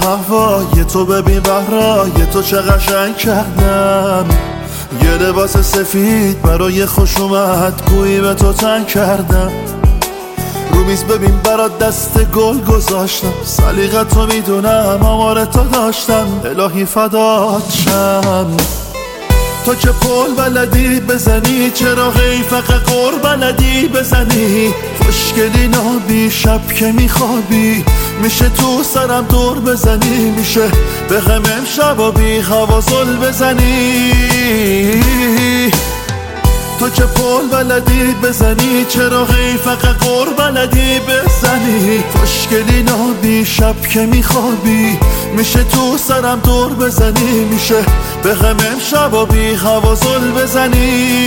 هوای تو ببین بهرای تو چه قشنگ کردم. یه لباس سفید برای خوش اومد گویی به تو تنگ کردم. رو میز ببین برات دست گل گذاشتم، سلیقتو میدونم آمار تو داشتم. الهی فدات شم. تو که پل بلدی بزنی، چرا هی فقط قر بلدی بزنی؟ خوشگلی نابی شب که میخوابی، میشه تو سرم دور بزنی، میشه به غم امشب و بی هوا زل بزنی. تو که پل بلدی بزنی، چرا هی فقط قر بلدی بزنی؟ خوشگلی نابی شب که میخوابی، میشه تو سرم دور بزنی، میشه به غم امشب و بی هوا زل بزنی.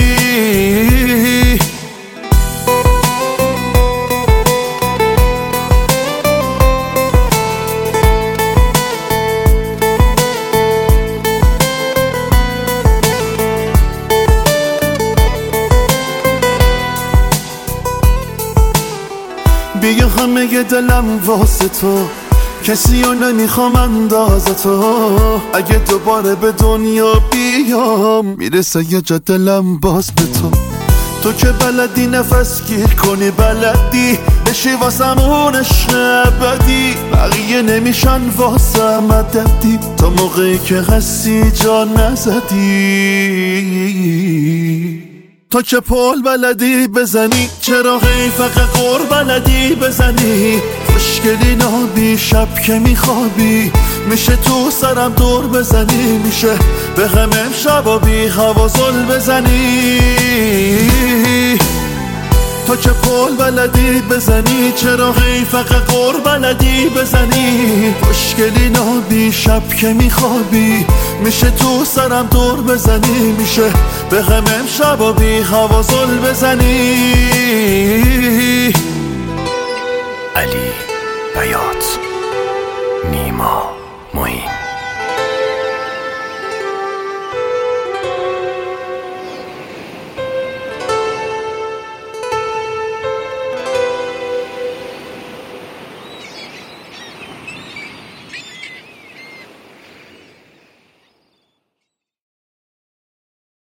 بیا همه دلم واسه تو، کسی رو نمیخوام اندازه تو. اگه دوباره به دنیا بیام، میرسه یه جا دلم باز به تو. تو که بلدی نفس گیر کنی، بلدی بشی واسمون عشق ابدی. بقیه نمیشن واسه مددی، تا موقعی که هستی جا نزدی. تو که پل بلدی بزنی، چرا هی فقط قر بلدی بزنی؟ خوشگلی نابی شب که میخوابی، میشه تو سرم دور بزنی، میشه به غم امشب و بی هوا زل بزنی. تو که پل بلدی بزنی، چرا هی فقط قر بلدی بزنی؟ خوشگلی نابی شب که میخوابی، میشه تو سرم دور بزنی، میشه به غم امشب و بی هوا زل بزنی.